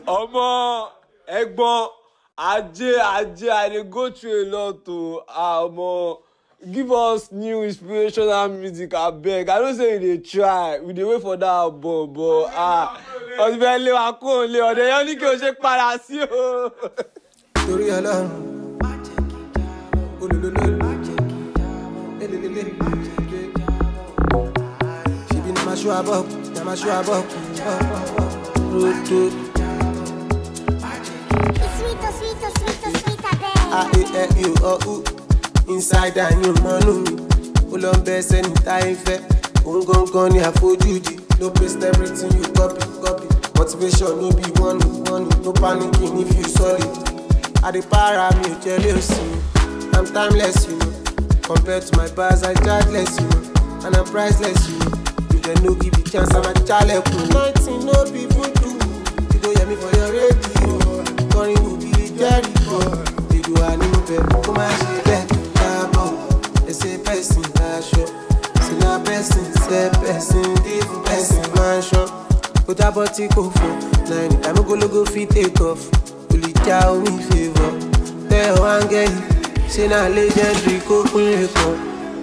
Omo, Egbon, Ajay, I dey go through a lot to omo. Give us new inspirational music, abeg. I know say we dey try, we dey wait for that album, but ọ̀sibẹ̀ lé wa kó lé ọ̀dẹ̀ yẹn ní kí o ṣe padà sí o. Torí Ọlọ́run, olólùlọ́, elelele, ṣebí na ma show abọ́, roto. Inside and you know me. Pull on best anytime fair. Ungon ni àfojúdi. No paste everything you copy. Motivation no be one. No panicking if you solid. I dey para me jealous you. I'm timeless, you know. Compared to my bars, I chargeless, you know. And I'm priceless, you know. If they no give you chance, I'm a challenge. Nothing no be voodoo. You go hear me for your radio. Calling will be Jericho. They do a new bed. Come on, she bed. They say person, sure. Say na person, say person, different person, man sure. Put a body go for 9 time go fit take off. Only tell me favor. Tell one girl, say na legendary go pin record.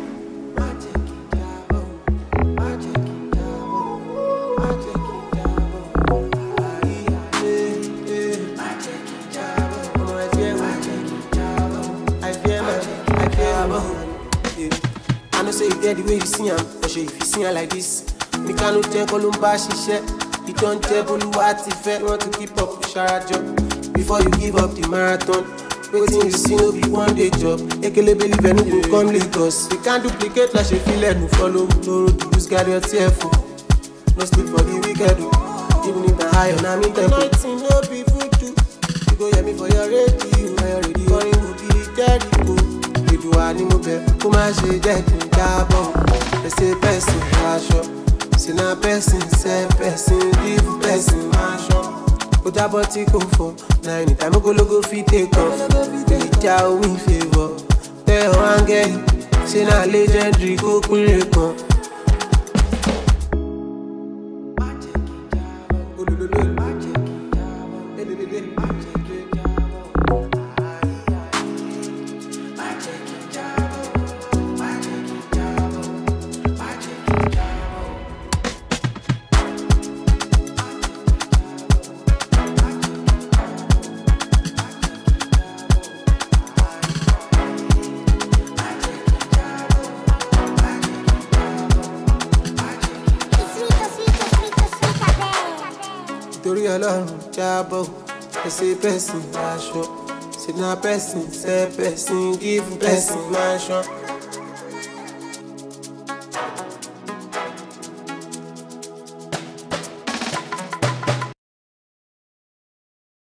I know say you get the way you see him, but if you see him like this, me can't tell Columba she share. You don't tell what if you want to keep up with Sharajo. Before you give up the marathon, waiting you see no be one day job. Ekele believe and you come Lagos. You can't duplicate like she feel like no follow. No road to lose, carry your tearful. No sleep for the wicked. Even if the high on I'm in tempo. Nothing no be voodoo. You go hear me for your radio. Calling will be Jericho. You do animal bed. Come and say that you they say person, sure. Say na person, say person, different person, man sure. Put a body go for 9 time go fit take off. They tell me favor. Tell one girl, say na legendary go pin record. Torí Ọlọ́run jábọ̀, they say person, sure. Say na person, say person, give person, man sure.